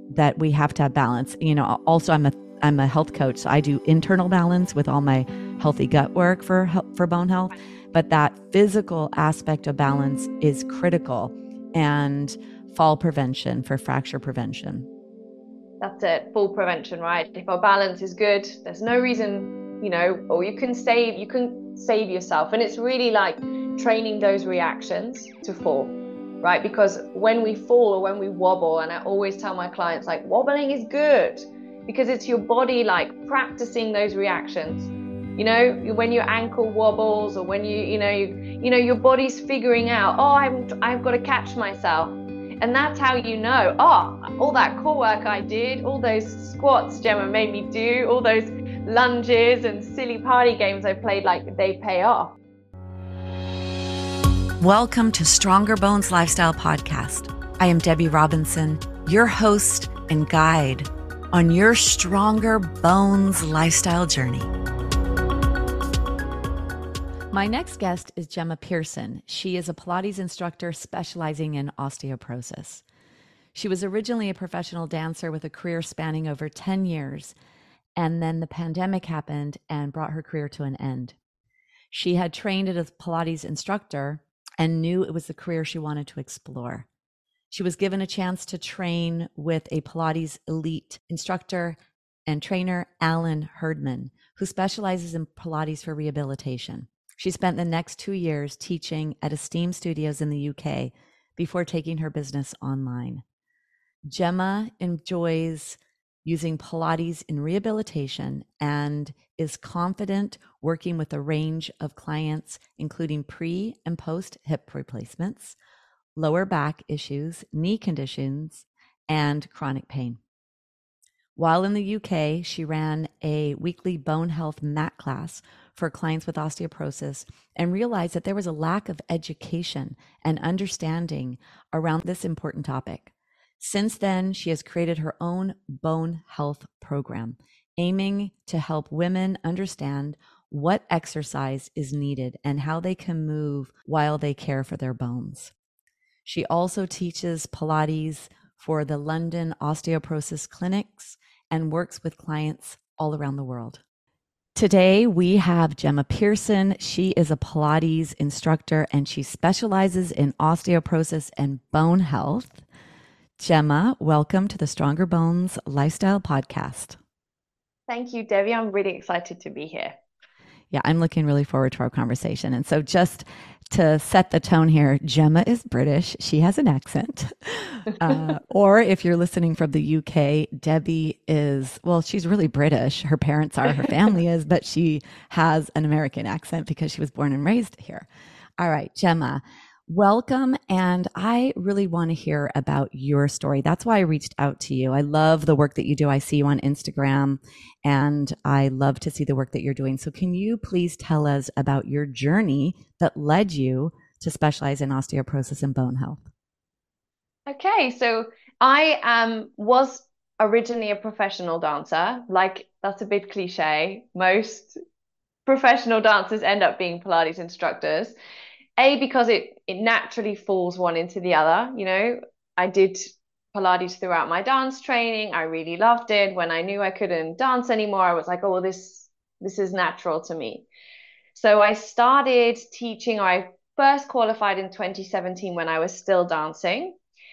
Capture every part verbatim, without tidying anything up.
that we have to have balance. You know, also I'm a I'm a health coach, so I do internal balance with all my healthy gut work for for bone health, but that physical aspect of balance is critical, and fall prevention for fracture prevention. That's it, fall prevention, right? If our balance is good, there's no reason, you know, or you can save, you can save yourself. And it's really like training those reactions to fall, right? Because when we fall or when we wobble, and I always tell my clients, like, wobbling is good because it's your body like practicing those reactions. You know, when your ankle wobbles, or when you, you know, you, you know, your body's figuring out, oh, I'm, I've got to catch myself. And that's how you know, oh, all that core work I did, all those squats Gemma made me do, all those lunges and silly party games I played, like they pay off. Welcome to Stronger Bones Lifestyle Podcast. I am Debbie Robinson, your host and guide on your Stronger Bones lifestyle journey. My next guest is Gemma Pearson. She is a Pilates instructor specializing in osteoporosis. She was originally a professional dancer with a career spanning over ten years, and then the pandemic happened and brought her career to an end. She had trained as a Pilates instructor and knew it was the career she wanted to explore. She was given a chance to train with a Pilates elite instructor and trainer, Alan Herdman, who specializes in Pilates for rehabilitation. She spent the next two years teaching at Esteem Studios in the U K before taking her business online. Gemma enjoys using Pilates in rehabilitation and is confident working with a range of clients, including pre and post hip replacements, lower back issues, knee conditions, and chronic pain. While in the U K, she ran a weekly bone health mat class for clients with osteoporosis and realized that there was a lack of education and understanding around this important topic. Since then, she has created her own bone health program, aiming to help women understand what exercise is needed and how they can move while they care for their bones. She also teaches Pilates for the London osteoporosis clinics and works with clients all around the world. Today, we have Gemma Pearson. She is a Pilates instructor and she specializes in osteoporosis and bone health. Gemma, welcome to the Stronger Bones Lifestyle Podcast. Thank you, Debbie. I'm really excited to be here. Yeah, I'm looking really forward to our conversation. And so just to set the tone here, Gemma is British. She has an accent. Uh, or if you're listening from the U K, Debbie is, well, she's really British. Her parents are, her family is, but she has an American accent because she was born and raised here. All right, Gemma, welcome. And I really want to hear about your story. That's why I reached out to you. I love the work that you do. I see you on Instagram and I love to see the work that you're doing. So can you please tell us about your journey that led you to specialize in osteoporosis and bone health? Okay, so I um, was originally a professional dancer. Like, that's a bit cliche. Most professional dancers end up being Pilates instructors. A, because it, it naturally falls one into the other. You know, I did Pilates throughout my dance training. I really loved it. When I knew I couldn't dance anymore, I was like, oh, well, this, this is natural to me. So I started teaching, or I first qualified in twenty seventeen when I was still dancing.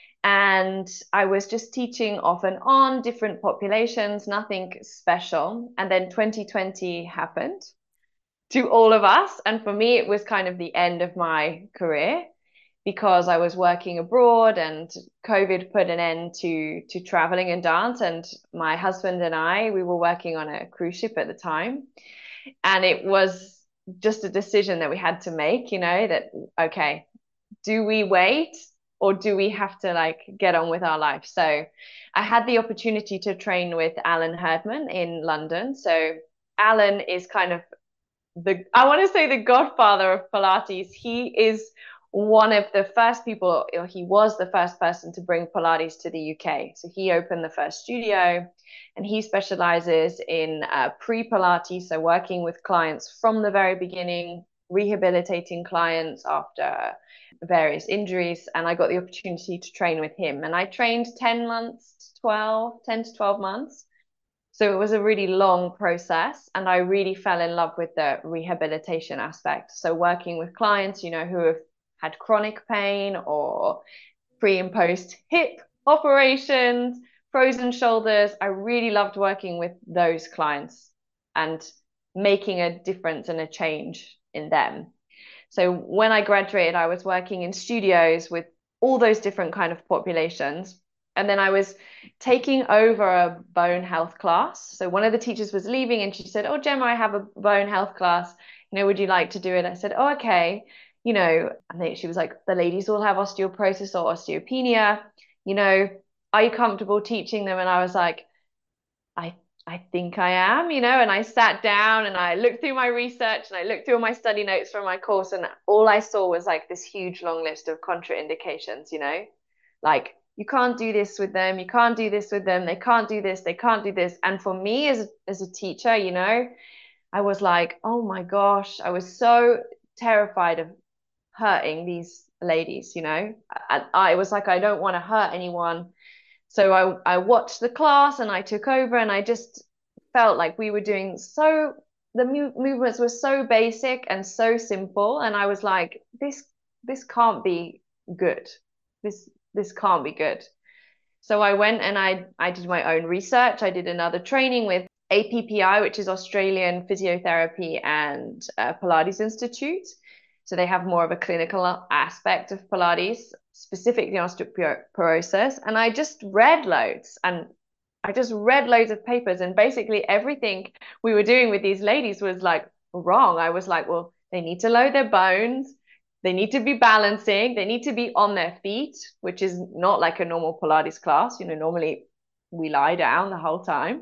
And I was just teaching off and on different populations, nothing special. And then twenty twenty happened to all of us. And for me, it was kind of the end of my career because I was working abroad and COVID put an end to, to traveling and dance. And my husband and I, we were working on a cruise ship at the time. And it was just a decision that we had to make, you know, that, okay, do we wait or do we have to like get on with our life? So I had the opportunity to train with Alan Herdman in London. So Alan is kind of the, I want to say the godfather of Pilates. He is one of the first people, or he was the first person to bring Pilates to the U K. So he opened the first studio and he specializes in uh, pre-Pilates, so working with clients from the very beginning rehabilitating clients after various injuries. And I got the opportunity to train with him. And I trained ten months, twelve, ten to twelve months. So it was a really long process. And I really fell in love with the rehabilitation aspect. So working with clients, you know, who have had chronic pain or pre and post hip operations, frozen shoulders. I really loved working with those clients and making a difference and a change in them. So when I graduated, I was working in studios with all those different kind of populations. And then I was taking over a bone health class. So one of the teachers was leaving and she said, "Oh, Gemma, I have a bone health class. You know, would you like to do it?" I said, "Oh, okay." You know, and then she was like, "The ladies all have osteoporosis or osteopenia. You know, are you comfortable teaching them?" And I was like, I I think I am, you know, and I sat down and I looked through my research and I looked through all my study notes from my course, and all I saw was like this huge long list of contraindications, you know, like you can't do this with them, you can't do this with them, they can't do this, they can't do this. And for me as as a teacher, you know, I was like, oh my gosh, I was so terrified of hurting these ladies, you know. I, I was like, I don't want to hurt anyone. So I, I watched the class and I took over, and I just felt like we were doing so, the mu movements were so basic and so simple. And I was like, this, this can't be good. This, this can't be good. So I went and I, I did my own research. I did another training with A P P I, which is Australian Physiotherapy and uh, Pilates Institute. So they have more of a clinical aspect of Pilates, specifically osteoporosis. And I just read loads and I just read loads of papers. And basically everything we were doing with these ladies was like wrong. I was like, well, they need to load their bones. They need to be balancing. They need to be on their feet, which is not like a normal Pilates class. You know, normally we lie down the whole time.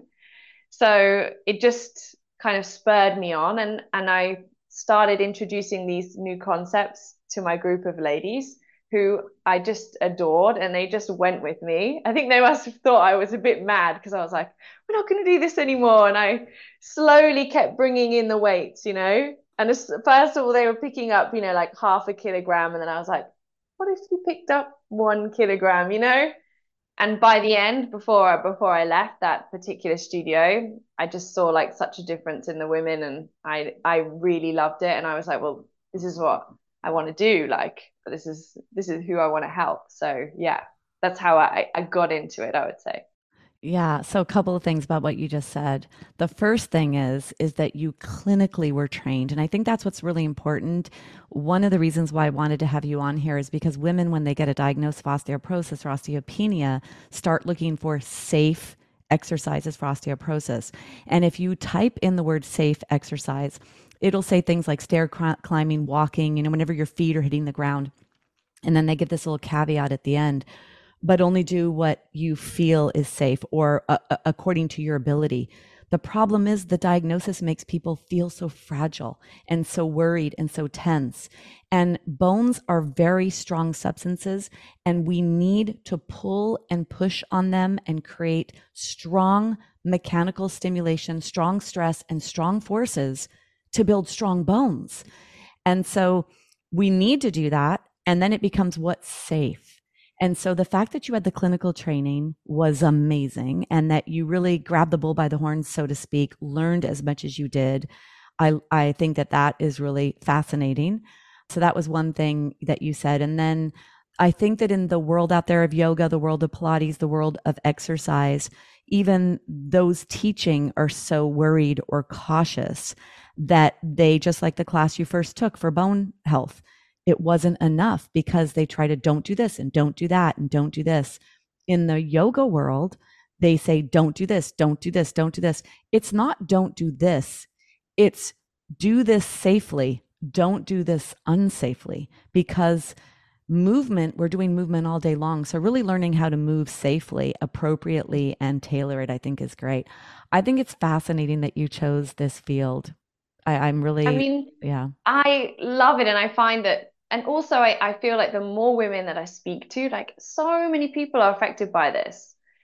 So it just kind of spurred me on, and and I started introducing these new concepts to my group of ladies who I just adored, and they just went with me. I think they must have thought I was a bit mad because I was like, we're not going to do this anymore. And I slowly kept bringing in the weights, you know. And as, first of all, they were picking up, you know, like half a kilogram. And then I was like, what if you picked up one kilogram, you know? And by the end, before before I left that particular studio, I just saw like such a difference in the women, and I I really loved it. And I was like, well, this is what I want to do. Like this is this is who I want to help. So yeah, that's how I I got into it, I would say. Yeah, so a couple of things about what you just said. The first thing is is that you clinically were trained, and I think that's what's really important. One of the reasons why I wanted to have you on here is because women, when they get a diagnosis of osteoporosis or osteopenia, start looking for safe exercises for osteoporosis. And if you type in the word safe exercise, it'll say things like stair climbing, walking, you know, whenever your feet are hitting the ground. And then they give this little caveat at the end, but only do what you feel is safe or uh, according to your ability. The problem is the diagnosis makes people feel so fragile and so worried and so tense. And bones are very strong substances, and we need to pull and push on them and create strong mechanical stimulation, strong stress, and strong forces to build strong bones. And so we need to do that. And then it becomes what's safe. And so the fact that you had the clinical training was amazing, and that you really grabbed the bull by the horns, so to speak, learned as much as you did. I, I think that that is really fascinating. So that was one thing that you said. And then I think that in the world out there of yoga, the world of Pilates, the world of exercise, even those teaching are so worried or cautious that they, just like the class you first took for bone health, it wasn't enough because they try to don't do this and don't do that and don't do this. In the yoga world, they say, don't do this, don't do this, don't do this. It's not don't do this. It's do this safely. Don't do this unsafely, because movement, we're doing movement all day long. So really learning how to move safely, appropriately, and tailor it, I think is great. I think it's fascinating that you chose this field. I, I'm I really, mean, yeah. I love it. And I find that, and also I, I feel like the more women that I speak to, like so many people are affected by this.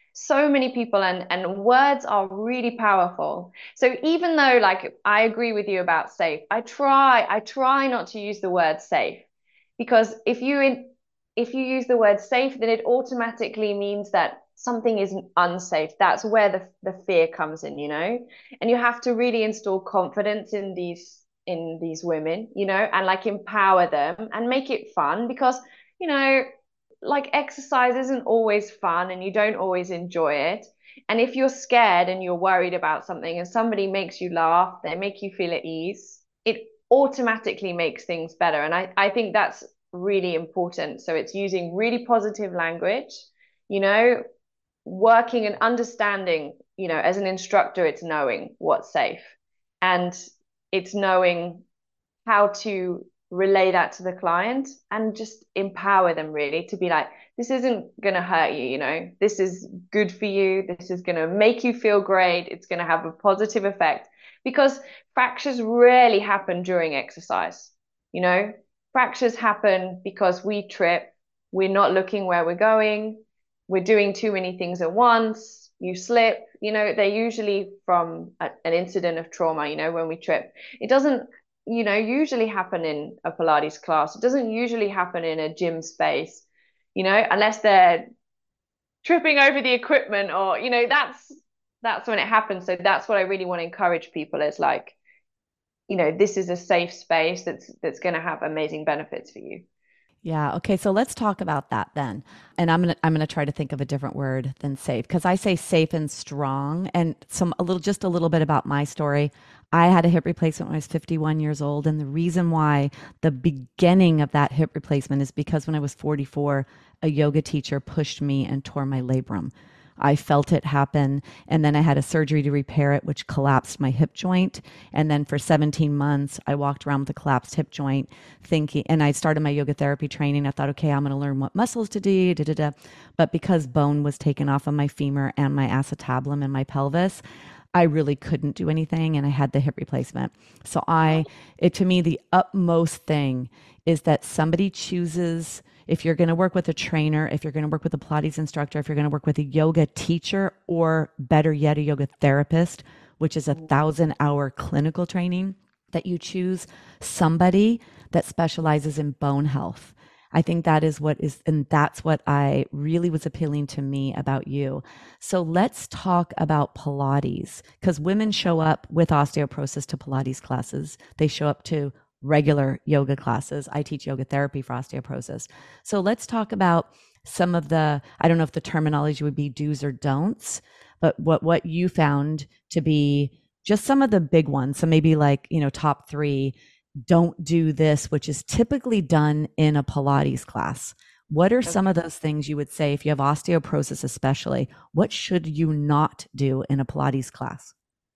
So many people, and and words are really powerful. So even though, like, I agree with you about safe, I try I try not to use the word safe, because if you in, if you use the word safe, then it automatically means that something is unsafe. That's where the the fear comes in, you know. And you have to really install confidence in these in these women, you know, and like empower them and make it fun, because you know, like, exercise isn't always fun and you don't always enjoy it. And if you're scared and you're worried about something and somebody makes you laugh, they make you feel at ease, it automatically makes things better. And I, I think that's really important. So it's using really positive language, you know, working and understanding, you know, as an instructor, it's knowing what's safe, and it's knowing how to relay that to the client and just empower them really to be like, this isn't going to hurt you, you know, this is good for you. This is going to make you feel great. It's going to have a positive effect, because fractures rarely happen during exercise. You know, fractures happen because we trip, we're not looking where we're going, we're doing too many things at once, you slip, you know, they're usually from a, an incident of trauma, you know, when we trip. It doesn't, you know, usually happen in a Pilates class. It doesn't usually happen in a gym space, you know, unless they're tripping over the equipment, or, you know, that's that's when it happens. So that's what I really want to encourage people is like, you know, this is a safe space that's that's going to have amazing benefits for you. Yeah. Okay. So let's talk about that then. And I'm gonna I'm gonna try to think of a different word than safe, because I say safe and strong. And some a little just a little bit about my story. I had a hip replacement when I was fifty-one years old, and the reason why the beginning of that hip replacement is because when I was forty-four, a yoga teacher pushed me and tore my labrum. I felt it happen. And then I had a surgery to repair it, which collapsed my hip joint. And then for seventeen months, I walked around with a collapsed hip joint thinking, and I started my yoga therapy training. I thought, okay, I'm going to learn what muscles to do, da, da, da. But because bone was taken off of my femur and my acetabulum and my pelvis, I really couldn't do anything, and I had the hip replacement. So I, it to me, the utmost thing is that somebody chooses, if you're going to work with a trainer, if you're going to work with a Pilates instructor, if you're going to work with a yoga teacher, or better yet, a yoga therapist, which is a thousand hour clinical training, that you choose somebody that specializes in bone health. I think that is what is, and that's what I really was appealing to me about you. So let's talk about Pilates, because women show up with osteoporosis to Pilates classes. They show up to regular yoga classes. I teach yoga therapy for osteoporosis. So let's talk about some of the, I don't know if the terminology would be do's or don'ts, but what, what you found to be just some of the big ones. So maybe like, you know, top three, don't do this, which is typically done in a Pilates class. What are some of those things you would say if you have osteoporosis, especially? What should you not do in a Pilates class?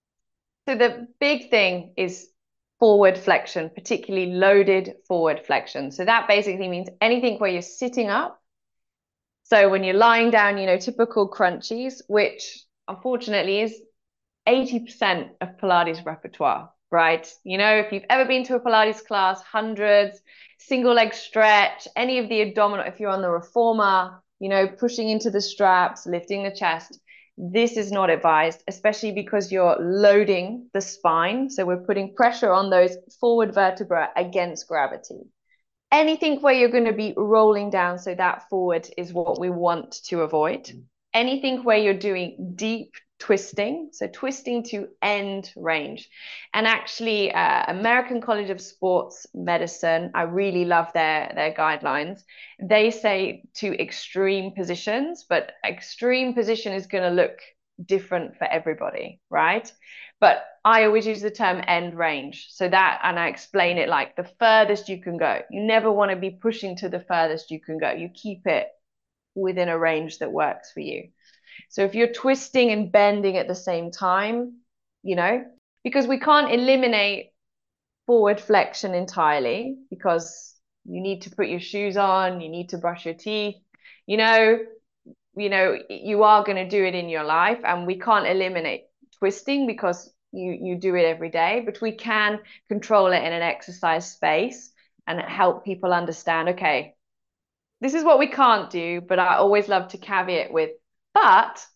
So the big thing is forward flexion, particularly loaded forward flexion. So that basically means anything where you're sitting up. So when you're lying down, you know, typical crunchies, which unfortunately is eighty percent of Pilates repertoire, right? You know, if you've ever been to a Pilates class, hundreds, single leg stretch, any of the abdominal, if you're on the reformer, you know, pushing into the straps, lifting the chest, this is not advised, especially because you're loading the spine. So we're putting pressure on those forward vertebrae against gravity. Anything where you're going to be rolling down, so that forward is what we want to avoid. Anything where you're doing deep twisting, so twisting to end range. And actually, uh, American College of Sports Medicine, I really love their, their guidelines. They say to extreme positions, but extreme position is going to look different for everybody, right? But I always use the term end range. So that, and I explain it like the furthest you can go. You never want to be pushing to the furthest you can go. You keep it within a range that works for you. So if you're twisting and bending at the same time, you know, because we can't eliminate forward flexion entirely, because you need to put your shoes on, you need to brush your teeth, you know, you know, you are going to do it in your life, and we can't eliminate twisting because you you do it every day, but we can control it in an exercise space and help people understand, okay, this is what we can't do, but I always love to caveat with, but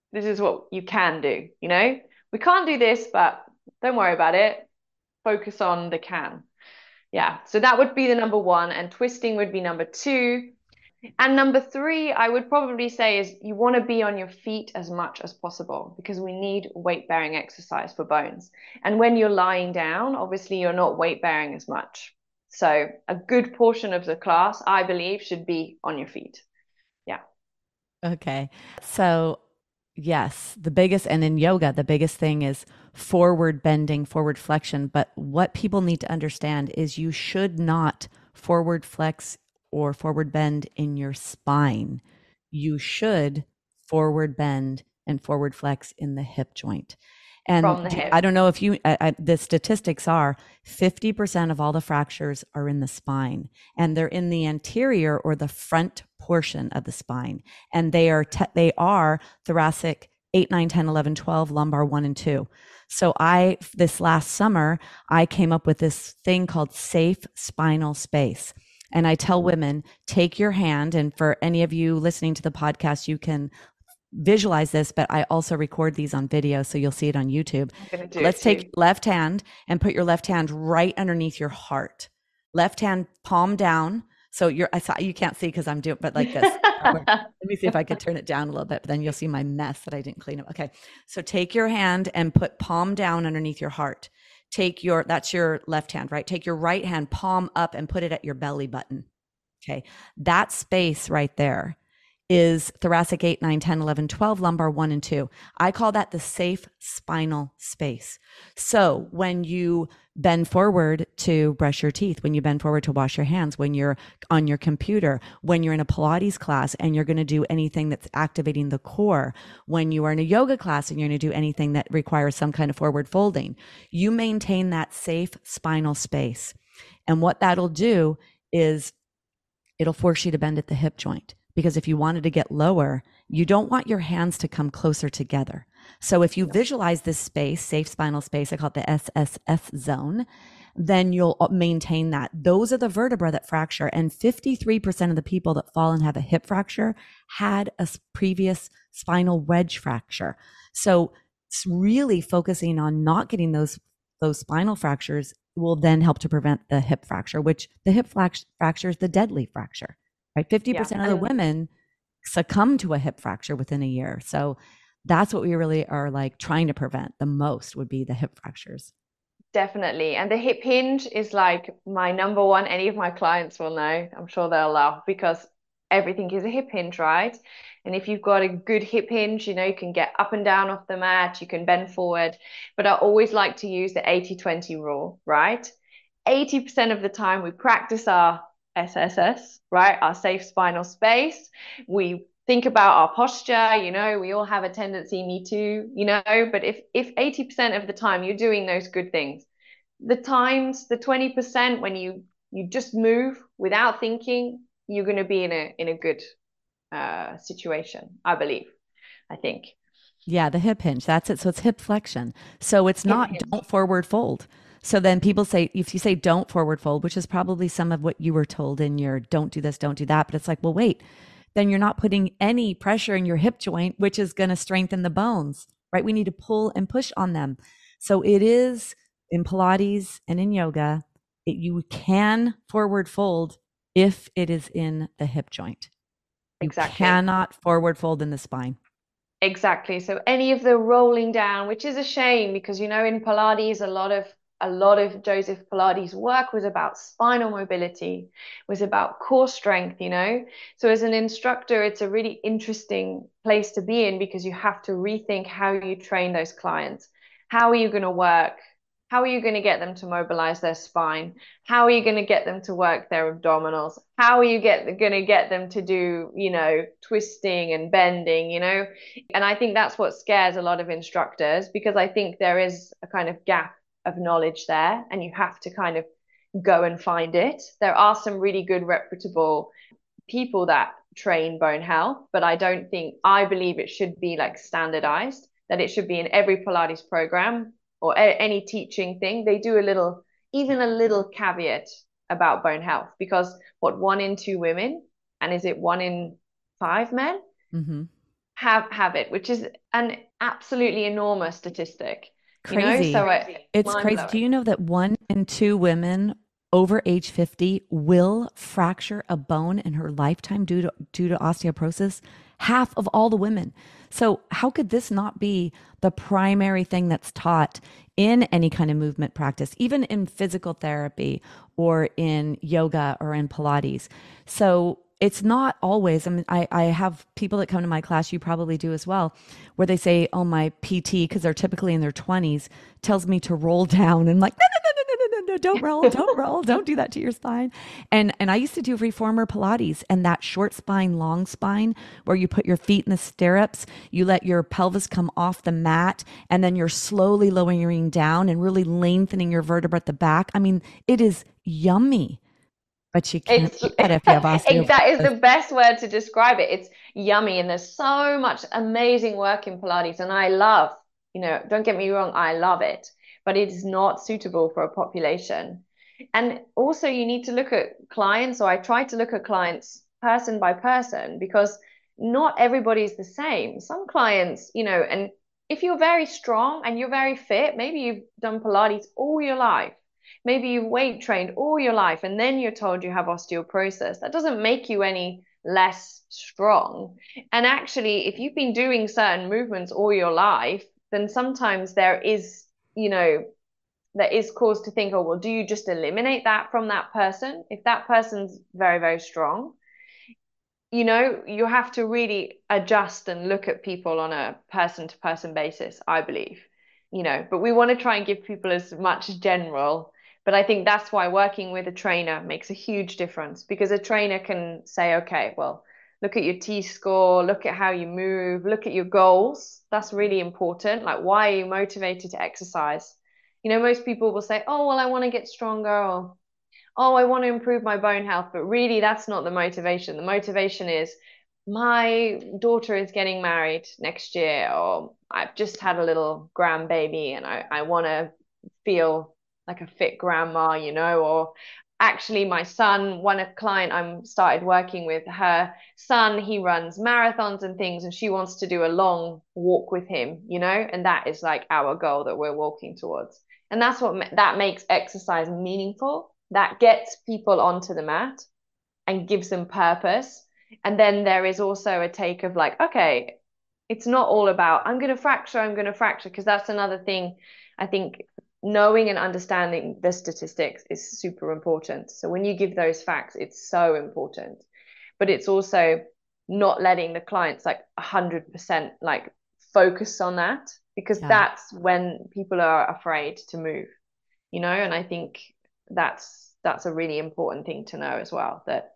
this is what you can do, you know? We can't do this, but don't worry about it. Focus on the can. Yeah. So that would be the number one, and twisting would be number two. And number three, I would probably say is you want to be on your feet as much as possible because we need weight bearing exercise for bones. And when you're lying down, obviously you're not weight bearing as much. So a good portion of the class, I believe, should be on your feet. Yeah. Okay. So, yes, the biggest, and in yoga, the biggest thing is forward bending, forward flexion. But what people need to understand is you should not forward flex or forward bend in your spine. You should forward bend and forward flex in the hip joint. And From the do, hip. I don't know if you, I, I, the statistics are fifty percent of all the fractures are in the spine, and they're in the anterior or the front portion of the spine. And they are, te- they are thoracic eight, nine, ten, eleven, twelve, lumbar one and two. So I, this last summer, I came up with this thing called safe spinal space. And I tell women, take your hand, and for any of you listening to the podcast, you can visualize this, but I also record these on video, so you'll see it on YouTube. I'm gonna do Let's it too. take left hand and put your left hand right underneath your heart. Left hand palm down. So you're, I saw, you can't see because I'm doing, but like this. Let me see if I could turn it down a little bit, but then you'll see my mess that I didn't clean up. Okay. So take your hand and put palm down underneath your heart. Take your, that's your left hand, right? Take your right hand, palm up, and put it at your belly button. Okay. That space right there is thoracic eight, nine, ten, eleven, twelve, lumbar one and two. I call that the safe spinal space. So when you bend forward to brush your teeth, when you bend forward to wash your hands, when you're on your computer, when you're in a Pilates class and you're going to do anything that's activating the core, when you are in a yoga class and you're going to do anything that requires some kind of forward folding, you maintain that safe spinal space. And what that'll do is it'll force you to bend at the hip joint. Because if you wanted to get lower, you don't want your hands to come closer together. So if you visualize this space, safe spinal space, I call it the S S S zone, then you'll maintain that. Those are the vertebrae that fracture. And fifty-three percent of the people that fall and have a hip fracture had a previous spinal wedge fracture. So it's really focusing on not getting those, those spinal fractures will then help to prevent the hip fracture, which the hip fracture is the deadly fracture. Right? fifty percent Yeah. of the women succumb to a hip fracture within a year. So that's what we really are like trying to prevent the most would be the hip fractures. Definitely. And the hip hinge is like my number one. Any of my clients will know. I'm sure they'll laugh because everything is a hip hinge, right? And if you've got a good hip hinge, you know, you can get up and down off the mat, you can bend forward. But I always like to use the eighty twenty rule, right? eighty percent of the time we practice our S S S, right? Our safe spinal space. We think about our posture, you know, we all have a tendency, me too, you know, but if if eighty percent of the time you're doing those good things, the times, the twenty percent when you you just move without thinking, you're going to be in a in a good uh situation, I believe. I think. Yeah, the hip hinge. That's it. So it's hip flexion. So it's Hip not hinge. don't forward fold. So then people say, if you say don't forward fold, which is probably some of what you were told in your don't do this, don't do that. But it's like, well, wait, then you're not putting any pressure in your hip joint, which is going to strengthen the bones, right? We need to pull and push on them. So it is in Pilates and in yoga, it, you can forward fold if it is in the hip joint. You Exactly. cannot forward fold in the spine. Exactly. So any of the rolling down, which is a shame because, you know, in Pilates, a lot of a lot of Joseph Pilates' work was about spinal mobility, was about core strength, you know. So as an instructor, it's a really interesting place to be in because you have to rethink how you train those clients. How are you going to work? How are you going to get them to mobilize their spine? How are you going to get them to work their abdominals? How are you get going to get them to do, you know, twisting and bending, you know? And I think that's what scares a lot of instructors because I think there is a kind of gap of knowledge there and you have to kind of go and find it. There are some really good reputable people that train bone health, but I don't think, I believe it should be like standardized, that it should be in every Pilates program or a- any teaching thing. They do a little, even a little caveat about bone health because what one in two women, and is it one in five men? Mm-hmm. have have it, which is an absolutely enormous statistic, you know? Crazy. So it, It's mind crazy. Do blowing. you know that one in two women over age fifty will fracture a bone in her lifetime due to due to osteoporosis? Half of all the women. So how could this not be the primary thing that's taught in any kind of movement practice, even in physical therapy or in yoga or in Pilates? So it's not always, I mean, I, I have people that come to my class, you probably do as well, where they say, oh, my P T, because they're typically in their twenties, tells me to roll down. And I'm like, no, no, no, no, no, no, no, don't roll, don't roll, don't do that to your spine. And and I used to do reformer Pilates, and that short spine, long spine, where you put your feet in the stirrups, you let your pelvis come off the mat, and then you're slowly lowering down and really lengthening your vertebra at the back. I mean, it is yummy, but you can't It's do that if you have that is osteoporosis. the best word to describe it. It's yummy, and there's so much amazing work in Pilates, and I love, you know, don't get me wrong, I love it, but it is not suitable for a population. And also, you need to look at clients, or I try to look at clients person by person, because not everybody is the same. Some clients, you know, and if you're very strong and you're very fit, maybe you've done Pilates all your life. Maybe you've weight trained all your life and then you're told you have osteoporosis. That doesn't make you any less strong. And actually, if you've been doing certain movements all your life, then sometimes there is, you know, there is cause to think, oh, well, do you just eliminate that from that person? If that person's very, very strong, you know, you have to really adjust and look at people on a person to person basis, I believe, you know, but we want to try and give people as much general. But I think that's why working with a trainer makes a huge difference, because a trainer can say, okay, well, look at your T score, look at how you move, look at your goals. That's really important. Like, why are you motivated to exercise? You know, most people will say, oh, well, I want to get stronger, or oh, I want to improve my bone health. But really, that's not the motivation. The motivation is my daughter is getting married next year, or I've just had a little grandbaby and I, I want to feel like a fit grandma, you know, or actually my son, one a client I'm started working with, her son, he runs marathons and things, and she wants to do a long walk with him, you know, and that is like our goal that we're walking towards. And that's what that makes exercise meaningful. That gets people onto the mat and gives them purpose. And then there is also a take of like, okay, it's not all about I'm going to fracture, I'm going to fracture, because that's another thing. I think knowing and understanding the statistics is super important. So when you give those facts, it's so important. But it's also not letting the clients like one hundred percent like focus on that, because Yeah. that's when people are afraid to move, you know, and I think that's that's a really important thing to know as well, that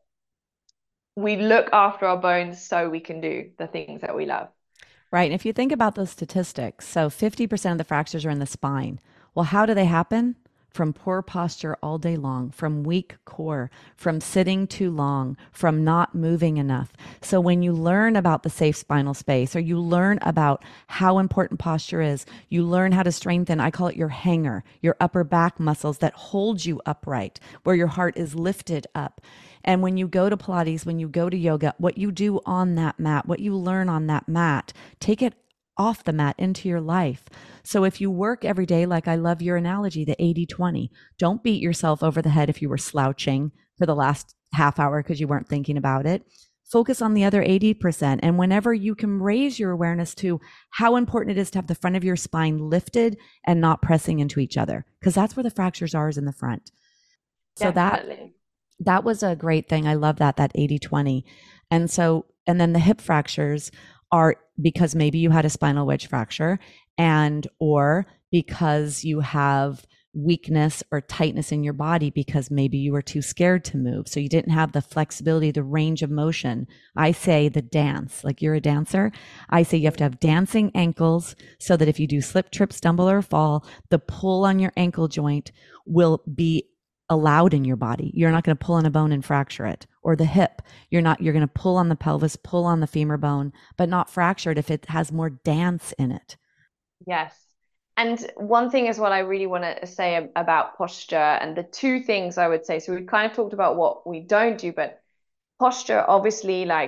we look after our bones so we can do the things that we love. Right. And if you think about those statistics, so fifty percent of the fractures are in the spine. Well, how do they happen? From poor posture all day long, from weak core, from sitting too long, from not moving enough. So when you learn about the safe spinal space, or you learn about how important posture is, you learn how to strengthen, I call it your hanger, your upper back muscles that hold you upright, where your heart is lifted up. And when you go to Pilates, when you go to yoga, what you do on that mat, what you learn on that mat, take it off the mat into your life. So if you work every day, like I love your analogy, the eighty twenty, don't beat yourself over the head if you were slouching for the last half hour because you weren't thinking about it. Focus on the other eighty percent. And whenever you can raise your awareness to how important it is to have the front of your spine lifted and not pressing into each other, because that's where the fractures are, is in the front. So that Definitely. that was a great thing. I love that, that eighty twenty. And so, and then the hip fractures are because maybe you had a spinal wedge fracture, and or because you have weakness or tightness in your body because maybe you were too scared to move. So you didn't have the flexibility, the range of motion. I say the dance, like you're a dancer. I say you have to have dancing ankles so that if you do slip, trip, stumble, or fall, the pull on your ankle joint will be allowed in your body. You're not going to pull on a bone and fracture it. Or the hip, you're not, you're going to pull on the pelvis, pull on the femur bone, but not fracture it if it has more dance in it. Yes. And one thing is what I really want to say about posture, and the two things I would say. So we've kind of talked about what we don't do, but posture, obviously, like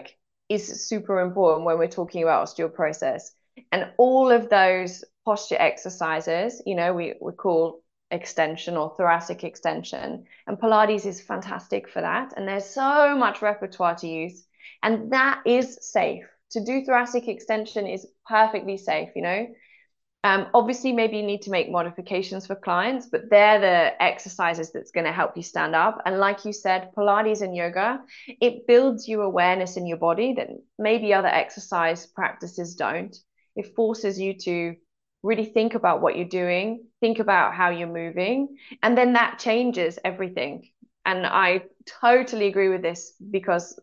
is super important when we're talking about osteoporosis. And all of those posture exercises, you know, we, we call extension or thoracic extension. And Pilates is fantastic for that. And there's so much repertoire to use. And that is safe. To do thoracic extension is perfectly safe, you know. Um, obviously, maybe you need to make modifications for clients, but they're the exercises that's going to help you stand up. And like you said, Pilates and yoga, it builds you awareness in your body that maybe other exercise practices don't. It forces you to really think about what you're doing, think about how you're moving, and then that changes everything. And I totally agree with this because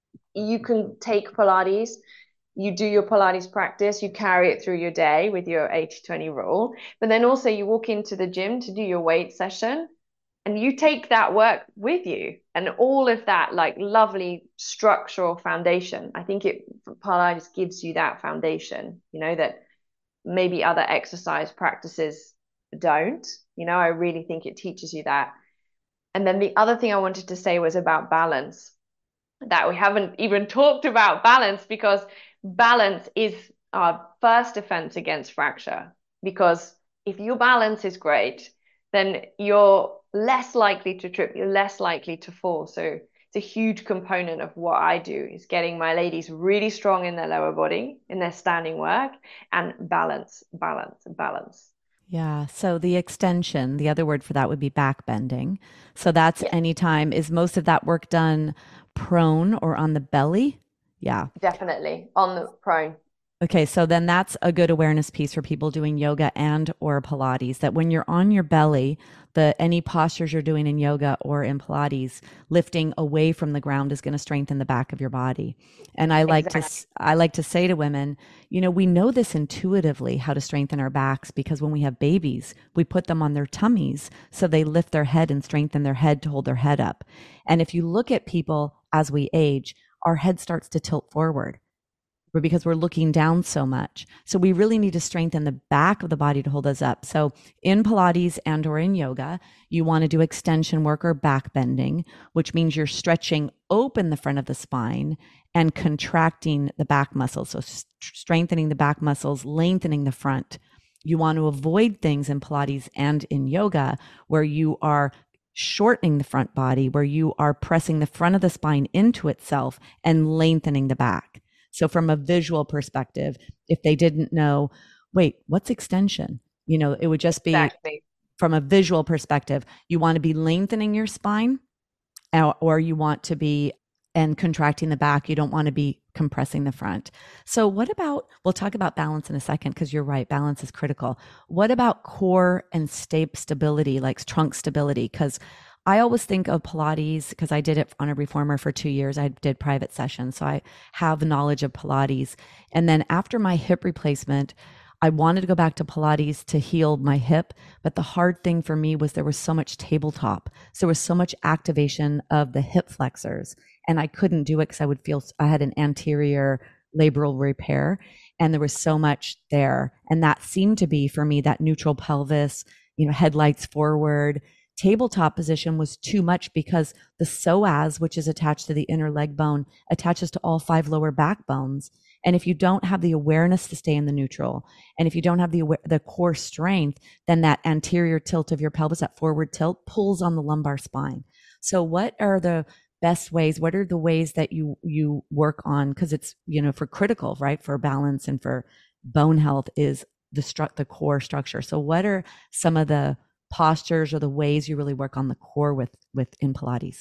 you can take Pilates, you do your Pilates practice, you carry it through your day with your eighty twenty rule, but then also you walk into the gym to do your weight session and you take that work with you and all of that like lovely structural foundation. I think it Pilates gives you that foundation, you know, that maybe other exercise practices don't. You know, I really think it teaches you that. And then the other thing I wanted to say was about balance, that we haven't even talked about balance because balance is our first defense against fracture. Because if your balance is great, then you're less likely to trip, you're less likely to fall. So it's a huge component of what I do is getting my ladies really strong in their lower body, in their standing work, and balance, balance, balance. Yeah. So the extension, the other word for that would be back bending. So that's Yeah, anytime. Is most of that work done prone or on the belly? Yeah. definitely on the prone. Okay, so then that's a good awareness piece for people doing yoga and or Pilates, that when you're on your belly, the any postures you're doing in yoga or in Pilates, lifting away from the ground is going to strengthen the back of your body. And I like to Exactly. s- I like to say to women, you know, we know this intuitively how to strengthen our backs because when we have babies, we put them on their tummies so they lift their head and strengthen their head to hold their head up. And if you look at people as we age, our head starts to tilt forward because we're looking down so much. So we really need to strengthen the back of the body to hold us up. So in Pilates and or in yoga, you want to do extension work or back bending, which means you're stretching open the front of the spine and contracting the back muscles. So st- strengthening the back muscles, lengthening the front. You want to avoid things in Pilates and in yoga where you are shortening the front body, where you are pressing the front of the spine into itself and lengthening the back. So from a visual perspective, if they didn't know, wait, what's extension? You know, it would just be Exactly. from a visual perspective, you want to be lengthening your spine or, or you want to be and contracting the back. You don't want to be compressing the front. So what about, we'll talk about balance in a second because you're right, balance is critical. What about core and stape stability, like trunk stability? Because I always think of Pilates because I did it on a reformer for two years. I did private sessions, so I have knowledge of Pilates. And then after my hip replacement, I wanted to go back to Pilates to heal my hip, but the hard thing for me was there was so much tabletop. So there was so much activation of the hip flexors, and I couldn't do it because I would feel I had an anterior labral repair, and there was so much there. And that seemed to be for me that neutral pelvis, you know, headlights forward. Tabletop position was too much because the psoas, which is attached to the inner leg bone, attaches to all five lower back bones. And if you don't have the awareness to stay in the neutral, and if you don't have the the core strength, then that anterior tilt of your pelvis, that forward tilt, pulls on the lumbar spine. So what are the best ways? What are the ways that you you work on? Because it's, you know, for critical, right, for balance and for bone health is the stru- the core structure. So what are some of the postures or the ways you really work on the core with with in Pilates?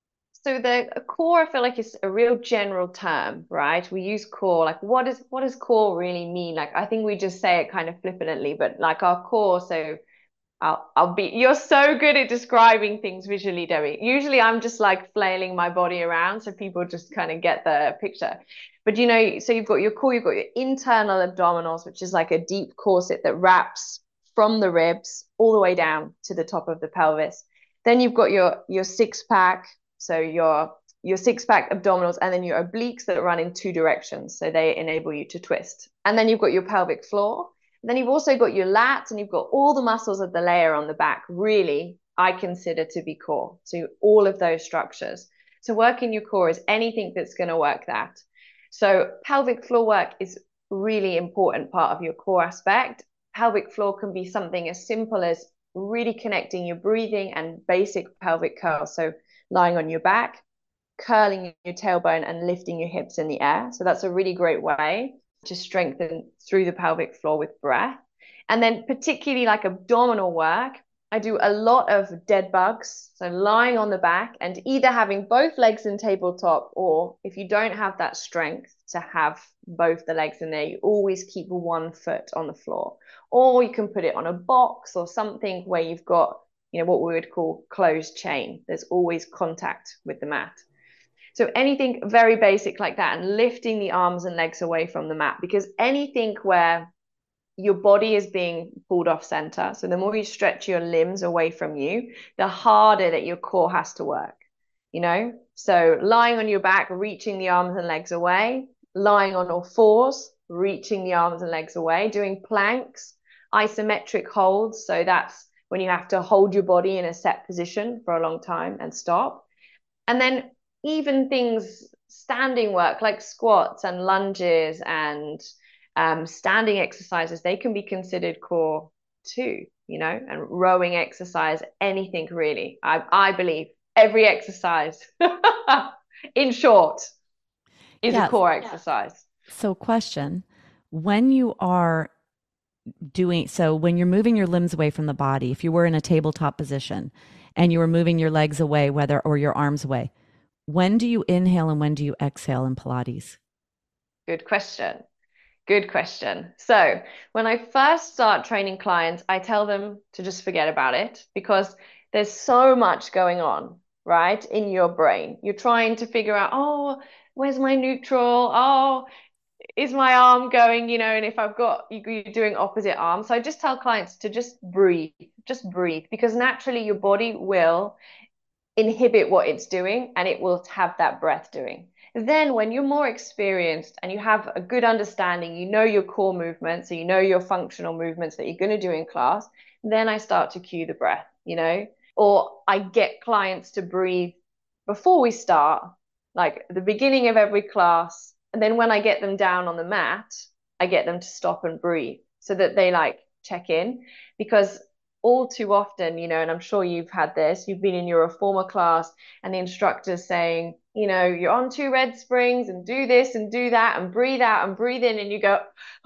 So the core, I feel like is a real general term, right? We use core, like what is what does core really mean? Like I think we just say it kind of flippantly, but like our core, so I'll I'll be you're so good at describing things visually, Debbie. Usually I'm just like flailing my body around so people just kind of get the picture. But you know, so you've got your core, you've got your internal abdominals, which is like a deep corset that wraps from the ribs all the way down to the top of the pelvis. Then you've got your your six pack, so your your six pack abdominals, and then your obliques that run in two directions, so they enable you to twist. And then you've got your pelvic floor. Then you've also got your lats and you've got all the muscles of the layer on the back, really, I consider to be core. So all of those structures. So working your core is anything that's going to work that. So pelvic floor work is really important part of your core aspect. Pelvic floor can be something as simple as really connecting your breathing and basic pelvic curl. So lying on your back, curling your tailbone and lifting your hips in the air. So that's a really great way to strengthen through the pelvic floor with breath. And then particularly like abdominal work, I do a lot of dead bugs. So lying on the back and either having both legs in tabletop, or if you don't have that strength to have both the legs in there, you always keep one foot on the floor. Or you can put it on a box or something where you've got, you know, what we would call closed chain. There's always contact with the mat. So anything very basic like that, and lifting the arms and legs away from the mat, because anything where your body is being pulled off center, so the more you stretch your limbs away from you, the harder that your core has to work, you know? So lying on your back, reaching the arms and legs away, lying on all fours, reaching the arms and legs away, doing planks, isometric holds. So that's when you have to hold your body in a set position for a long time and stop. And then even things, standing work like squats and lunges and um, standing exercises, they can be considered core too, you know, and rowing exercise, anything really. I, I believe every exercise, in short, is a Yes. core exercise. So, question, when you are doing so, when you're moving your limbs away from the body, if you were in a tabletop position and you were moving your legs away, whether or your arms away, when do you inhale and when do you exhale in Pilates? Good question. Good question. So when I first start training clients, I tell them to just forget about it because there's so much going on, right, in your brain. You're trying to figure out, oh, where's my neutral? Oh, is my arm going, you know, and if I've got you, you're doing opposite arms. So I just tell clients to just breathe, just breathe, because naturally your body will inhibit what it's doing and it will have that breath doing. Then when you're more experienced and you have a good understanding, you know your core movements, so you know your functional movements that you're going to do in class, then I start to cue the breath, you know, or I get clients to breathe before we start, like at the beginning of every class. And then when I get them down on the mat, I get them to stop and breathe so that they like check in, because all too often, you know, and I'm sure you've had this, you've been in your reformer class and the instructor's saying, you know, you're on two red springs and do this and do that and breathe out and breathe in, and you go,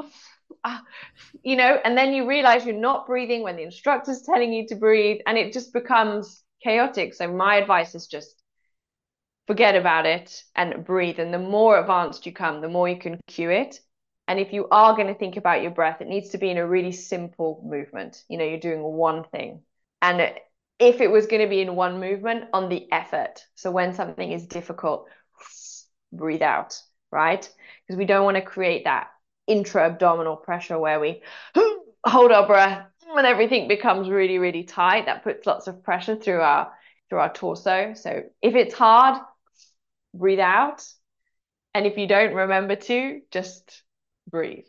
ah, you know, and then you realize you're not breathing when the instructor's telling you to breathe, and it just becomes chaotic. So my advice is just forget about it and breathe. And the more advanced you come, the more you can cue it. And if you are going to think about your breath, it needs to be in a really simple movement. You know, you're doing one thing. And if it was going to be in one movement, on the effort. So when something is difficult, breathe out, right? Because we don't want to create that intra-abdominal pressure where we hold our breath and everything becomes really, really tight. That puts lots of pressure through our through our torso. So if it's hard, breathe out. And if you don't remember to, just breathe.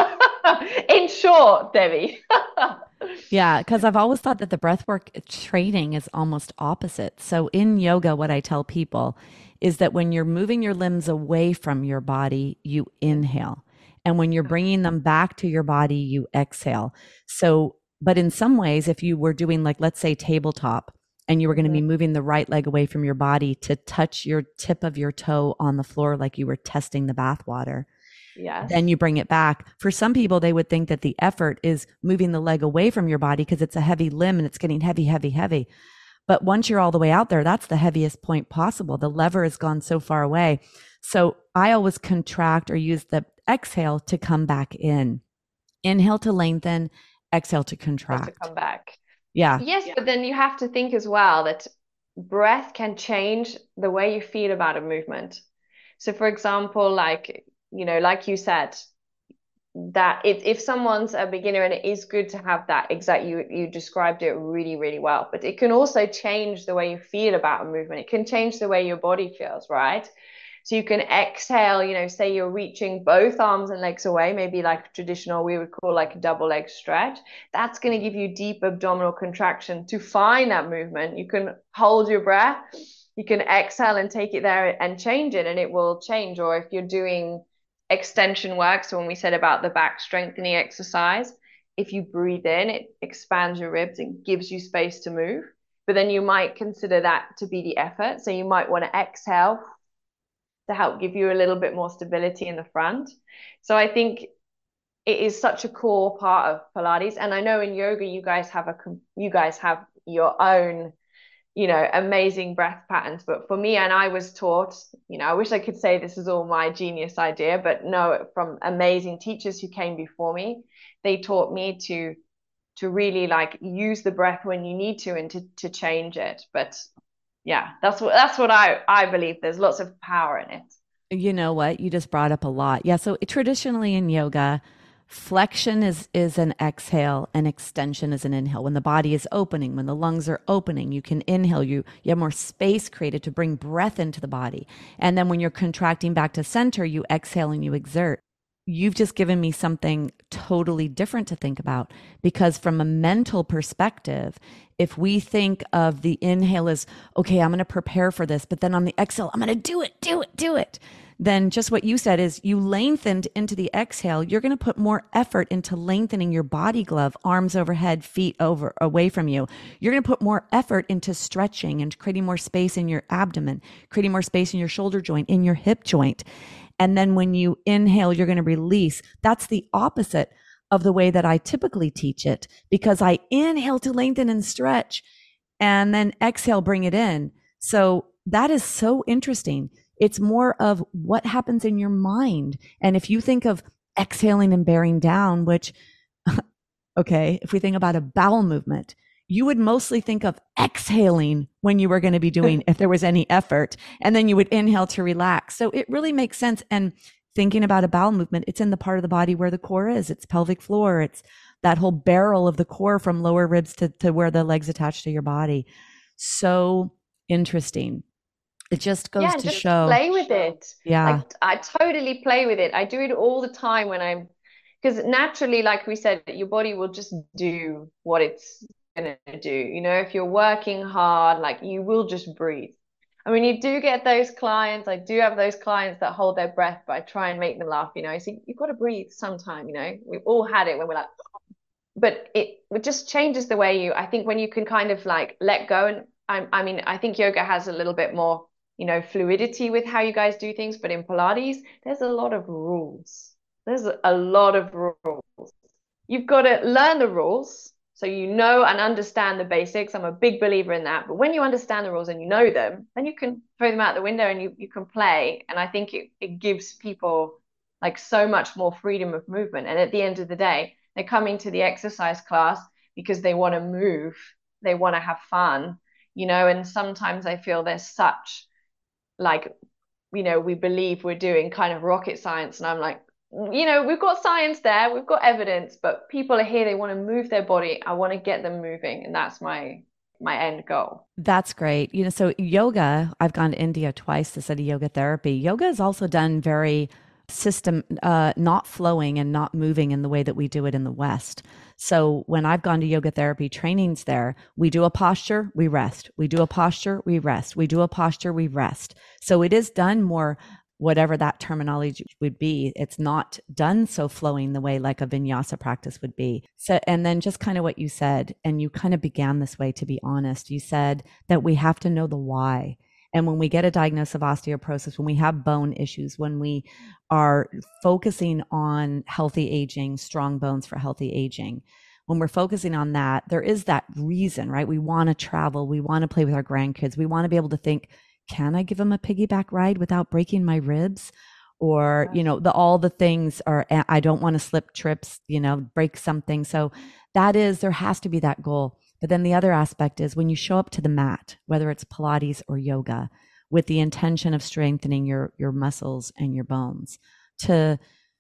In short, Debbie. Yeah, because I've always thought that the breathwork training is almost opposite. So in yoga, what I tell people is that when you're moving your limbs away from your body, you inhale. And when you're bringing them back to your body, you exhale. So, but in some ways, if you were doing like, let's say tabletop, and you were going to be moving the right leg away from your body to touch your tip of your toe on the floor, like you were testing the bath water. Yes. Then you bring it back. For some people, they would think that the effort is moving the leg away from your body because it's a heavy limb and it's getting heavy, heavy, heavy. But once you're all the way out there, that's the heaviest point possible. The lever has gone so far away. So I always contract or use the exhale to come back in. Inhale to lengthen, exhale to contract. To come back. Yeah. Yes, but then you have to think as well that breath can change the way you feel about a movement. So for example, like, you know, like you said, that if, if someone's a beginner, and it is good to have that exact, you you described it really, really well, but it can also change the way you feel about a movement. It can change the way your body feels, right? So you can exhale, you know, say you're reaching both arms and legs away, maybe like traditional, we would call like a double leg stretch. That's going to give you deep abdominal contraction to find that movement. You can hold your breath you can exhale and take it there and change it, and it will change. Or if you're doing extension work, so when we said about the back strengthening exercise, if you breathe in, it expands your ribs and gives you space to move. But then you might consider that to be the effort. So you might want to exhale to help give you a little bit more stability in the front. So I think it is such a core part of Pilates. And I know in yoga, you guys have a, you guys have your own, you know, amazing breath patterns. But for me, and I was taught, you know, I wish I could say this is all my genius idea, but no, from amazing teachers who came before me, they taught me to, to really like use the breath when you need to and to, to change it. But yeah, that's what, that's what I, I believe. There's lots of power in it. You know what? You just brought up a lot. Yeah. So traditionally in yoga, flexion is is an exhale and extension is an inhale. When the body is opening, when the lungs are opening, you can inhale, you you have more space created to bring breath into the body. And then when you're contracting back to center, you exhale and you exert. You've just given me something totally different to think about, because from a mental perspective, if we think of the inhale as, okay, I'm going to prepare for this, but then on the exhale, I'm going to do it, do it, do it. Then just what you said is you lengthened into the exhale. You're going to put more effort into lengthening your body glove, arms overhead, feet over, away from you. You're going to put more effort into stretching and creating more space in your abdomen, creating more space in your shoulder joint, in your hip joint. And then when you inhale, you're going to release. That's the opposite of the way that I typically teach it, because I inhale to lengthen and stretch and then exhale, bring it in. So that is so interesting. It's more of what happens in your mind. And if you think of exhaling and bearing down, which, okay, if we think about a bowel movement, you would mostly think of exhaling when you were going to be doing, if there was any effort, and then you would inhale to relax. So it really makes sense. And thinking about a bowel movement, it's in the part of the body where the core is. It's pelvic floor. It's that whole barrel of the core from lower ribs to, to where the legs attach to your body. So interesting. It just goes Yeah, to just show. play with it. Yeah. Like I totally play with it. I do it all the time when I'm, because naturally, like we said, your body will just do what it's gonna do. You know, if you're working hard, like you will just breathe. I mean, you do get those clients. I do have those clients that hold their breath, but I try and make them laugh, you know. So you've got to breathe sometime, you know. We've all had it when we're like, but it, it just changes the way you, I think when you can kind of like let go. And I, I mean, I think yoga has a little bit more, you know, fluidity with how you guys do things, but in Pilates, there's a lot of rules. There's a lot of rules. You've got to learn the rules so you know and understand the basics. I'm a big believer in that. But when you understand the rules and you know them, then you can throw them out the window and you, you can play. And I think it, it gives people like so much more freedom of movement. And at the end of the day, they're coming to the exercise class because they want to move, they want to have fun, you know. And sometimes I feel there's such like, you know, we believe we're doing kind of rocket science. And I'm like, you know, we've got science there, we've got evidence, but people are here, they want to move their body. I want to get them moving. And that's my my end goal. That's great. You know, so yoga, I've gone to India twice to study yoga therapy. Yoga is also done very system, uh, not flowing and not moving in the way that we do it in the West. So when I've gone to yoga therapy trainings there, we do a posture, we rest. We do a posture, we rest. We do a posture, we rest. So it is done more, whatever that terminology would be. It's not done so flowing the way like a vinyasa practice would be. So, and then just kind of what you said, and you kind of began this way, to be honest, you said that we have to know the why. And when we get a diagnosis of osteoporosis, when we have bone issues, when we are focusing on healthy aging, strong bones for healthy aging, when we're focusing on that, there is that reason, right? We want to travel. We want to play with our grandkids. We want to be able to think, can I give them a piggyback ride without breaking my ribs? Or, you know, the, all the things are, I don't want to slip trips, you know, break something. So that is, there has to be that goal. But then the other aspect is when you show up to the mat, whether it's Pilates or yoga, with the intention of strengthening your, your muscles and your bones, to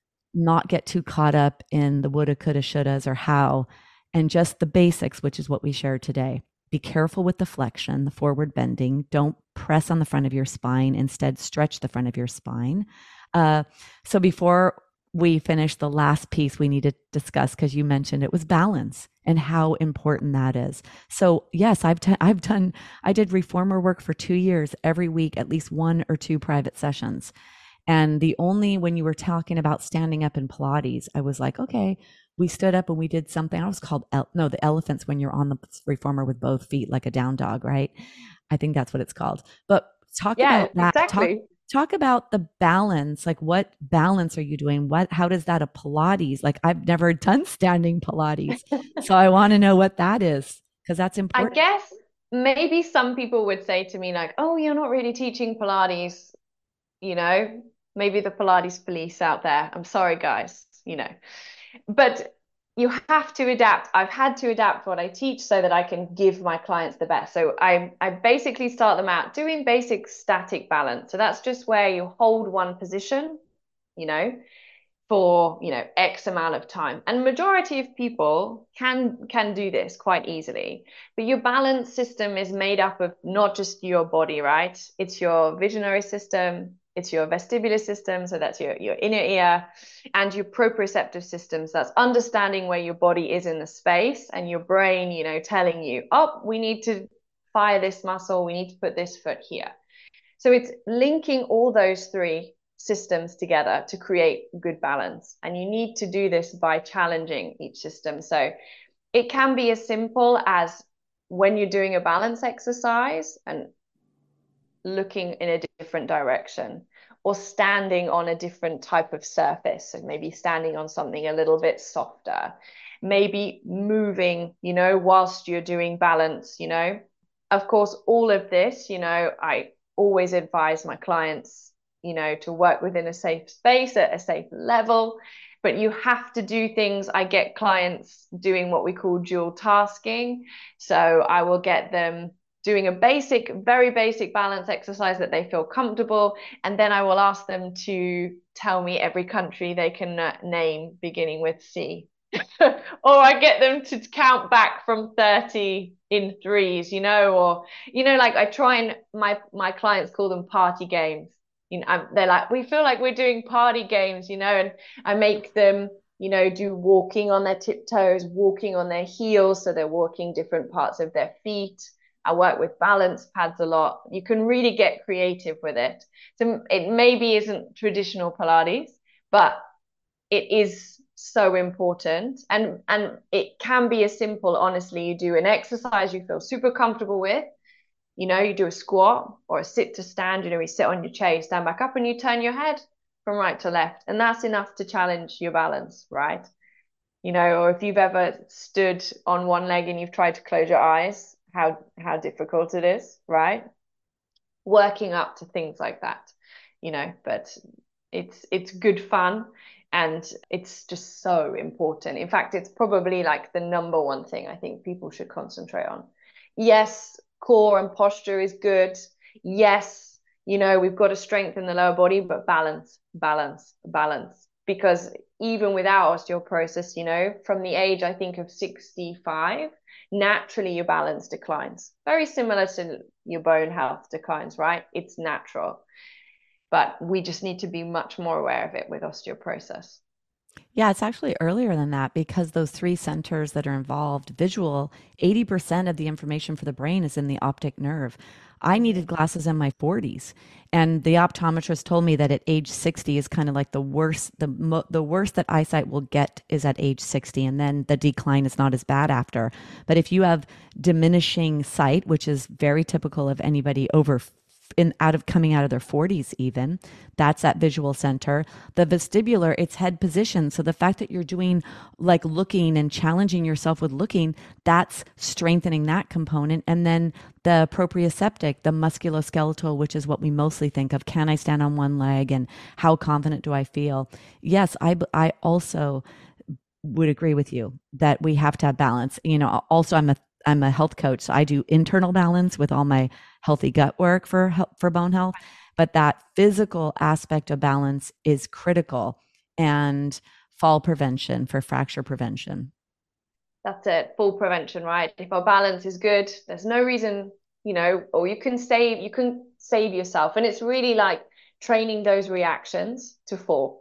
not get too caught up in the woulda, coulda, shouldas or how, and just the basics, which is what we shared today. Be careful with the flexion, the forward bending. Don't press on the front of your spine. Instead, stretch the front of your spine. Uh, so before we finish the last piece we need to discuss, because you mentioned it was balance and how important that is. So yes, I've t- I've done I did reformer work for two years every week, at least one or two private sessions. And the only when you were talking about standing up in Pilates, I was like, okay, we stood up and we did something. I was called el- no, the elephants when you're on the reformer with both feet like a down dog, right? I think that's what it's called. But talk Yeah, about that. Talk exactly. talk about the balance. Like what balance are you doing? What how does that a Pilates? Like I've never done standing Pilates. So I want to know what that is because that's I important. guess maybe some people would say to me like, "Oh, you're not really teaching Pilates, you know, maybe the Pilates police out there. I'm sorry, guys, you know." But you have to adapt. I've had to adapt what I teach so that I can give my clients the best. So I, I basically start them out doing basic static balance. So that's just where you hold one position, you know, for, you know, X amount of time. And majority of people can can do this quite easily. But your balance system is made up of not just your body, right? It's your visionary system, it's your vestibular system, so that's your, your inner ear, and your proprioceptive systems, that's understanding where your body is in the space, and your brain, you know, telling you, oh, we need to fire this muscle, we need to put this foot here. So it's linking all those three systems together to create good balance. And you need to do this by challenging each system. So it can be as simple as when you're doing a balance exercise and looking in a different direction, or standing on a different type of surface. So maybe standing on something a little bit softer, maybe moving, you know, whilst you're doing balance, you know. Of course, all of this, you know, I always advise my clients, you know, to work within a safe space at a safe level. But you have to do things. I get clients doing what we call dual tasking. So I will get them doing a basic, very basic balance exercise that they feel comfortable. And then I will ask them to tell me every country they can uh, name beginning with C. Or I get them to count back from thirty in threes, you know, or, you know, like I try and my, my clients call them party games. You know, I'm, they're like, we feel like we're doing party games, you know, and I make them, you know, do walking on their tiptoes, walking on their heels. So they're walking different parts of their feet. I work with balance pads a lot. You can really get creative with it. So it maybe isn't traditional Pilates, but it is so important. And, and it can be as simple, honestly, you do an exercise you feel super comfortable with. You know, you do a squat or a sit to stand, you know, you sit on your chair, you stand back up and you turn your head from right to left. And that's enough to challenge your balance, right? You know, or if you've ever stood on one leg and you've tried to close your eyes, how how difficult it is, right? Working up to things like that, you know, but it's it's good fun and it's just so important. In fact, it's probably like the number one thing I think people should concentrate on. Yes, core and posture is good. Yes, you know, we've got to strengthen the lower body, but balance, balance, balance. Because even without osteoporosis, you know, from the age I think of sixty-five, naturally your balance declines. Very similar to your bone health declines, right? It's natural. But we just need to be much more aware of it with osteoporosis. Yeah, it's actually earlier than that because those three centers that are involved, visual, eighty percent of the information for the brain is in the optic nerve. I needed Mm-hmm. glasses in my forties, and the optometrist told me that at age sixty is kind of like the worst the mo- the worst that eyesight will get is at age sixty, and then the decline is not as bad after. But if you have diminishing sight, which is very typical of anybody over in out of coming out of their forties even, that's that visual center. The vestibular, it's head position, so the fact that you're doing like looking and challenging yourself with looking, that's strengthening that component. And then the proprioceptic, the musculoskeletal, which is what we mostly think of, can I stand on one leg and how confident do I feel? Yes, i i also would agree with you that we have to have balance. You know, also I'm a I'm a health coach, so I do internal balance with all my healthy gut work for for bone health, but that physical aspect of balance is critical, and fall prevention for fracture prevention. That's it, full prevention, right? If our balance is good, there's no reason, you know, or you can save, you can save yourself. And it's really like training those reactions to fall.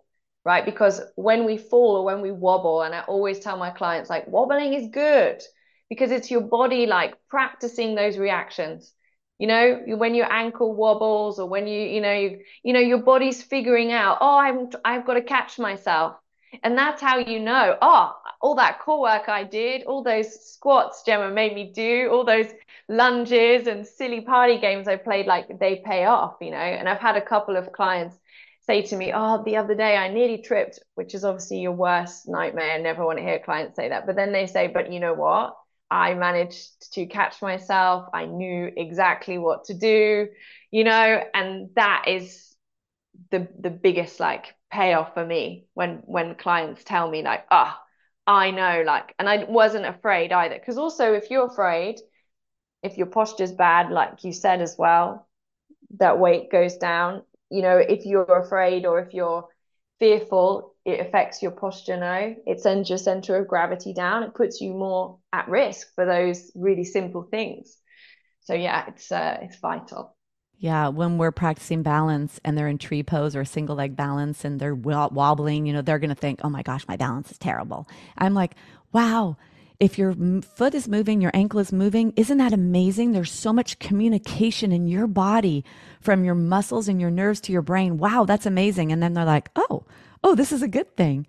right? Because when we fall or when we wobble, and I always tell my clients, like, wobbling is good because it's your body like practicing those reactions. You know, when your ankle wobbles or when you, you know, you, you know, your body's figuring out, oh, I'm, I've got to catch myself. And that's how you know, oh, all that core work I did, all those squats Gemma made me do, all those lunges and silly party games I played, like they pay off, you know. And I've had a couple of clients say to me, oh, the other day I nearly tripped, which is obviously your worst nightmare. I never want to hear clients say that. But then they say, but you know what? I managed to catch myself. I knew exactly what to do, you know, and that is the the biggest like payoff for me when when clients tell me like, ah, oh, I know, like, and I wasn't afraid either. Because also if you're afraid, if your posture's bad, like you said as well, that weight goes down. You know, if you're afraid or if you're fearful, it affects your posture. No, it sends your center of gravity down. It puts you more at risk for those really simple things. So yeah, it's uh, it's vital. Yeah, when we're practicing balance and they're in tree pose or single leg balance and they're wobbling, you know, they're going to think, oh my gosh, my balance is terrible. I'm like, wow, if your foot is moving, your ankle is moving, isn't that amazing? There's so much communication in your body from your muscles and your nerves to your brain. Wow, that's amazing. And then they're like, oh, oh, this is a good thing.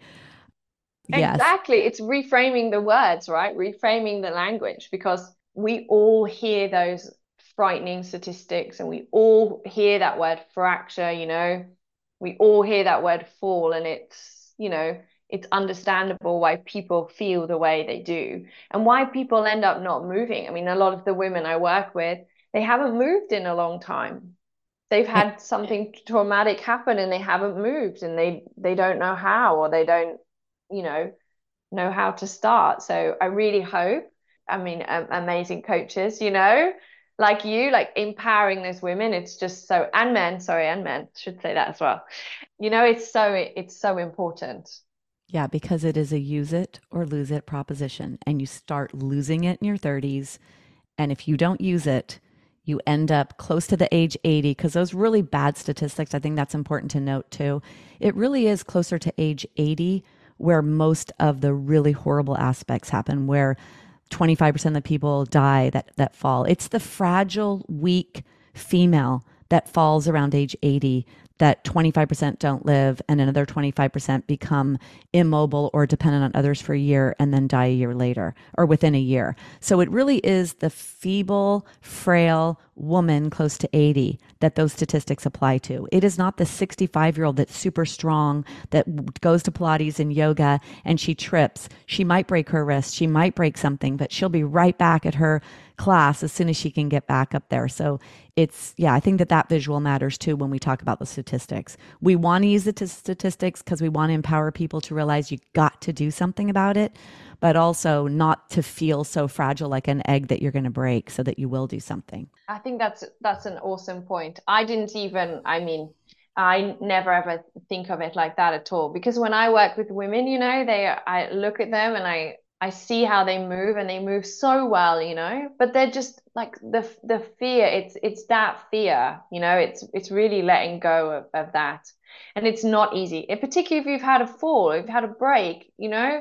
Yes. Exactly. It's reframing the words, right? Reframing the language because we all hear those frightening statistics and we all hear that word fracture, you know, we all hear that word fall, and it's, you know, it's understandable why people feel the way they do and why people end up not moving. I mean, a lot of the women I work with, they haven't moved in a long time. They've had something traumatic happen and they haven't moved and they they don't know how, or they don't, you know, know how to start. So I really hope, I mean, um, amazing coaches, you know, like you, like empowering those women. It's just so, and men, sorry, and men, should say that as well. You know, it's so, it's so important. Yeah, because it is a use it or lose it proposition. And you start losing it in your thirties. And if you don't use it, you end up close to the age eighty, because those really bad statistics, I think that's important to note too. It really is closer to age eighty where most of the really horrible aspects happen, where twenty-five percent of the people die that, that fall. It's the fragile, weak female that falls around age eighty, that twenty-five percent don't live and another twenty-five percent become immobile or dependent on others for a year and then die a year later or within a year. So it really is the feeble, frail woman close to eighty that those statistics apply to. It is not the sixty-five year old that's super strong, that goes to Pilates and yoga and she trips. She might break her wrist. She might break something, but she'll be right back at her class as soon as she can get back up there. So it's, yeah, I think that that visual matters too when we talk about the statistics. We want to use the t- statistics because we want to empower people to realize you got to do something about it, but also not to feel so fragile like an egg that you're going to break, so that you will do something. I think that's that's an awesome point. I didn't even, I mean, I never ever think of it like that at all. Because when I work with women, you know, they I look at them and I I see how they move and they move so well, you know, but they're just like the the fear, it's it's that fear, you know, it's it's really letting go of, of that. And it's not easy. And particularly if you've had a fall, if you've had a break, you know,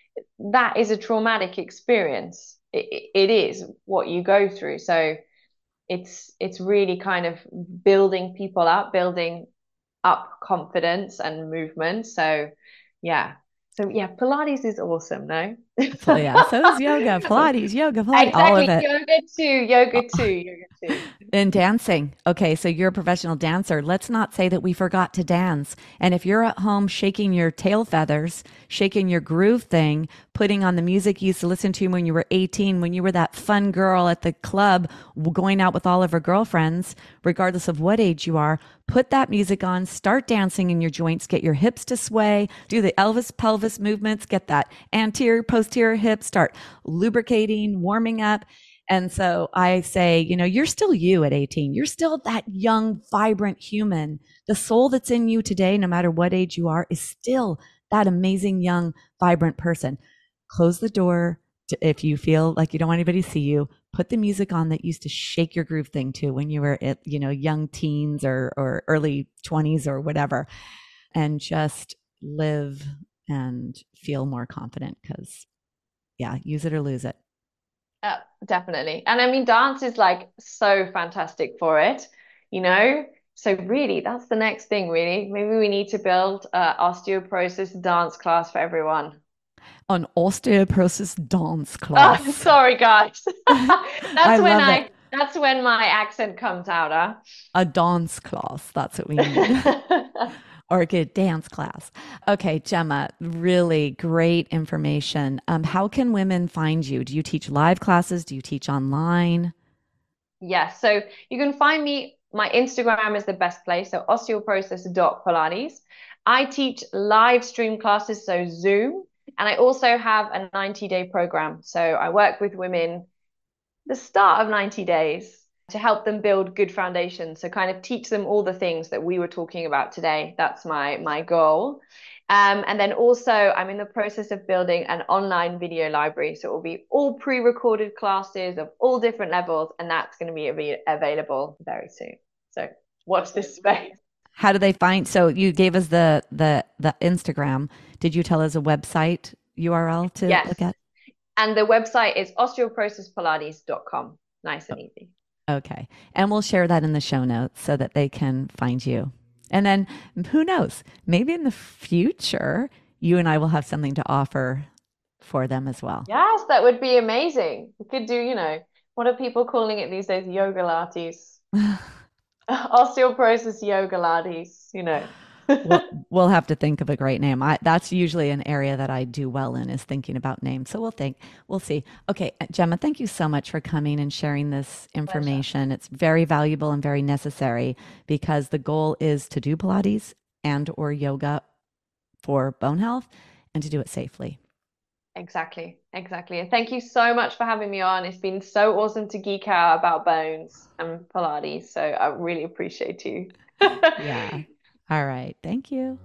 that is a traumatic experience. It, it is what you go through. So it's it's really kind of building people up, building up confidence and movement. So yeah. So yeah, Pilates is awesome, no? So yeah, so is yoga, Pilates, yoga, Pilates, all of Exactly. it. Yoga too, yoga too, yoga too. And dancing. Okay, so you're a professional dancer. Let's not say that we forgot to dance. And if you're at home shaking your tail feathers, shaking your groove thing, putting on the music you used to listen to when you were eighteen, when you were that fun girl at the club going out with all of her girlfriends, regardless of what age you are, put that music on, start dancing in your joints, get your hips to sway, do the Elvis pelvis movements, get that anterior, posterior hip, start lubricating, warming up. And so I say, you know, you're still you at eighteen. You're still that young, vibrant human. The soul that's in you today, no matter what age you are, is still that amazing, young, vibrant person. Close the door to, if you feel like you don't want anybody to see you. Put the music on that used to shake your groove thing too when you were at, you know, young teens or, or early twenties or whatever. And just live and feel more confident because, yeah, use it or lose it. Uh, definitely. And I mean, dance is like so fantastic for it, you know? So really, that's the next thing, really. Maybe we need to build a osteoporosis dance class for everyone. An osteoporosis dance Oh, class. sorry, guys. I That's when love I it. that's when my accent comes out, huh? A dance class. That's what we need. Or a good dance class. Okay, Gemma, really great information. Um, how can women find you? Do you teach live classes? Do you teach online? Yes, so you can find me. My Instagram is the best place, so osteoporosis dot Pilates. I teach live stream classes, so Zoom, and I also have a ninety day program. So I work with women the start of ninety days to help them build good foundations. So kind of teach them all the things that we were talking about today. That's my my goal. Um, and then also, I'm in the process of building an online video library. So it will be all pre-recorded classes of all different levels, and that's going to be av- available very soon. So watch this space. How do they find? So you gave us the the the Instagram. Did you tell us a website U R L to Yes. look at? And the website is osteoporosis pilates dot com. Nice and easy. Okay. And we'll share that in the show notes so that they can find you. And then who knows, maybe in the future, you and I will have something to offer for them as well. Yes, that would be amazing. We could do, you know, what are people calling it these days? Yoga lattes. Osteoporosis yoga lattes, you know. we'll, we'll have to think of a great name. I, that's usually an area that I do well in, is thinking about names. So we'll think, we'll see. Okay, Gemma, thank you so much for coming and sharing this information. Pleasure. It's very valuable and very necessary because the goal is to do Pilates and or yoga for bone health and to do it safely. Exactly, exactly. And thank you so much for having me on. It's been so awesome to geek out about bones and Pilates. So I really appreciate you. Yeah. All right. Thank you.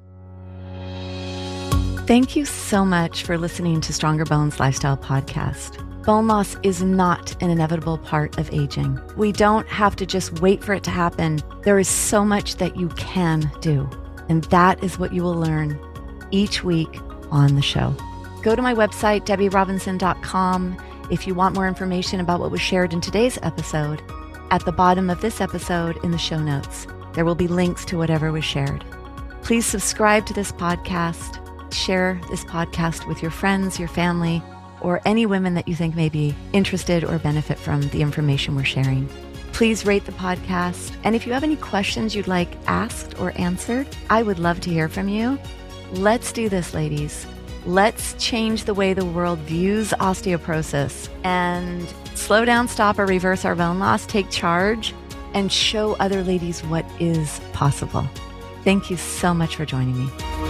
Thank you so much for listening to Stronger Bones Lifestyle Podcast. Bone loss is not an inevitable part of aging. We don't have to just wait for it to happen. There is so much that you can do. And that is what you will learn each week on the show. Go to my website, debbie robinson dot com, if you want more information about what was shared in today's episode. At the bottom of this episode in the show notes, there will be links to whatever was shared. Please subscribe to this podcast, share this podcast with your friends, your family, or any women that you think may be interested or benefit from the information we're sharing. Please rate the podcast. And if you have any questions you'd like asked or answered, I would love to hear from you. Let's do this, ladies. Let's change the way the world views osteoporosis and slow down, stop, or reverse our bone loss, take charge, and show other ladies what is possible. Thank you so much for joining me.